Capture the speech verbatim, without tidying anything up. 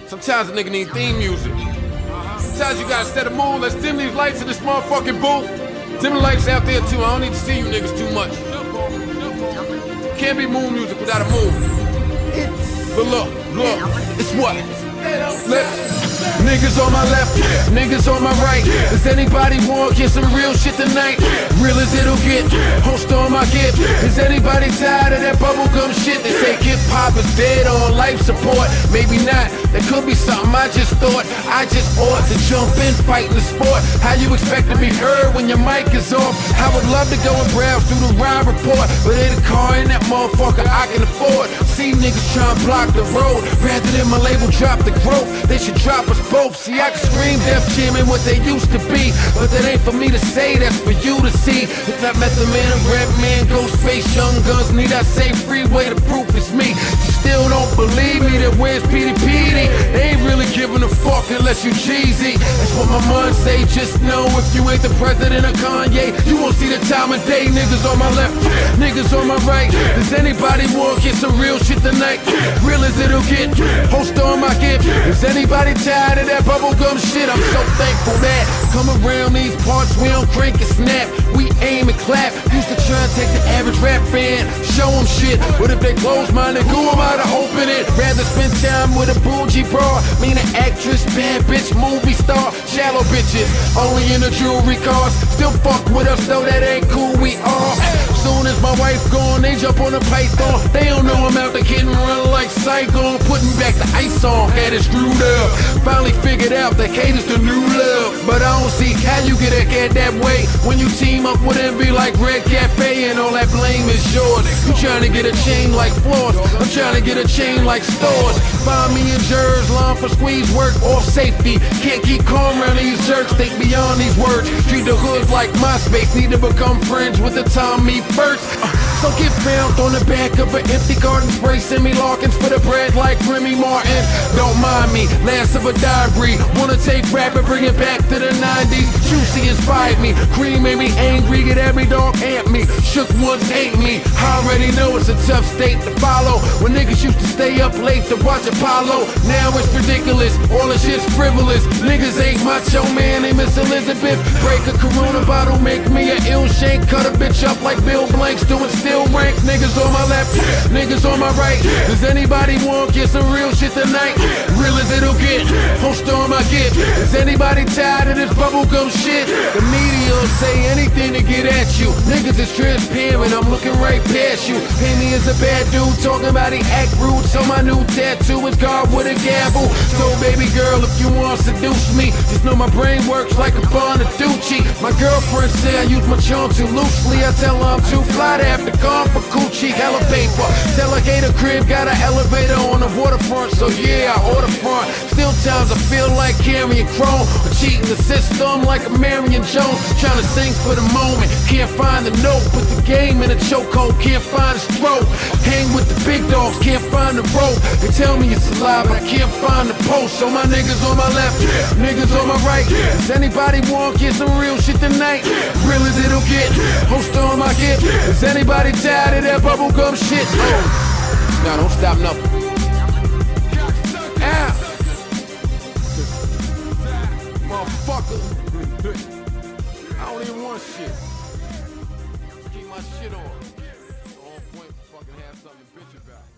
Sometimes a nigga need theme music. Sometimes you gotta set a mood. Let's dim these lights in this motherfucking booth. Dim the lights out there too. I don't need to see you niggas too much. Can't be moon music without a mood. But look, look, it's what? Let's niggas on my left, niggas on my right. Does anybody want get some real shit tonight? Real as it'll get, host on my gift. Is anybody tired of that bubblegum shit? They say hip hop is dead on life support. Maybe not, there could be something I just thought. I just ought to jump in, fight in the sport. How you expect to be heard when your mic is off? I would love to go and browse through the rhyme report, but ain't a car in that motherfucker I can afford. See niggas trying to block the road, rather than my label drop the growth. They should drop us both. See, I can scream Def Jam and what they used to be, but that ain't for me to say, that's for you to see. If not Method Man, Rap Man, Ghostface, Young Guns, need I say Freeway, the proof is me. You still don't believe me, then where's P D P D? They ain't really giving a fuck unless you cheesy. That's what my mom say, just know if you ain't the president of Kanye, you won't see the time of day. Niggas on my left, niggas on my right. Does anybody want get some real shit tonight? Real as it'll get, host on my gift. Is anybody tired of that bubblegum shit? I'm so thankful that come around these parts we don't crank and snap, we aim and clap. Used to try and take the average rap fan, show them shit, but if they close minded, who am I to open it? Rather spend time with a bougie broad, mean an actress, bad bitch, movie star, shallow bitches, only in the jewelry cars. Still fuck with us though, that ain't cool, we are. Soon as my wife gone, they jump on the python. They don't know I'm out there getting run like Saigon, putting back the ice on, had it screwed up. Finally figured out that hate is the new love, but I don't see how you get a cat that way when you team up with envy like Red Cafe and all that blame is yours. You trying to get a chain like floors, I'm trying to get a chain like stores. Find me in jurors, line for squeeze work off safety. Can't keep calm around these jerks, think beyond these words. Treat the hood like MySpace, need to become friends with the time me first. Uh, so get found on the back of an empty garden spray. Send me Larkins for the bread like Remy Martin. Don't mind me, last of a diary. Wanna take rap and bring it back to the nineties. Juicy inspired me, Cream made me angry. Get every dog amp me, shook ones hate me. I already know it's a tough state to follow. When niggas used to stay up late to watch Apollo, now it's ridiculous, all the shit's frivolous. Niggas ain't macho man, they Miss Elizabeth. Break a Corona bottle, make me an ill shank. Cut a bitch up like Bill Blanks, doing still rank. Niggas on my left, niggas on my right. Does anybody want get some real shit tonight? Real as it'll get, host on my gift. Is anybody tired of this bubblegum shit? The media will say anything to get at you. Niggas is transparent, I'm looking right past you. Pay me as a bad dude, talking about he act rude. So my new tattoo is God with a gavel. So baby girl, if you want to seduce me, just know my brain works like a Bonaducci. My girlfriend say I use my charm too loosely. I tell her I'm too fly to have to come for coochie. Hella paper, tell her Gator crib got an elevator on the waterfront. So yeah, I order front. Still times I feel like carrying chrome, or cheating the system like a Marion Jones. Trying to sing for the moment, can't find the note. Put the game in a chokehold, can't find his throat. Hang with the big dogs, can't find the rope. They tell me it's alive, but I can't find the post. So my niggas on my left, niggas on my right. Does anybody want get some real shit tonight? Real as it'll get, host on my gift. Is anybody tired of that bubblegum shit? Oh, nah, don't stop nothing. Ah, motherfucker. I don't even want shit. Just keep my shit on. On point, fucking have something to bitch about.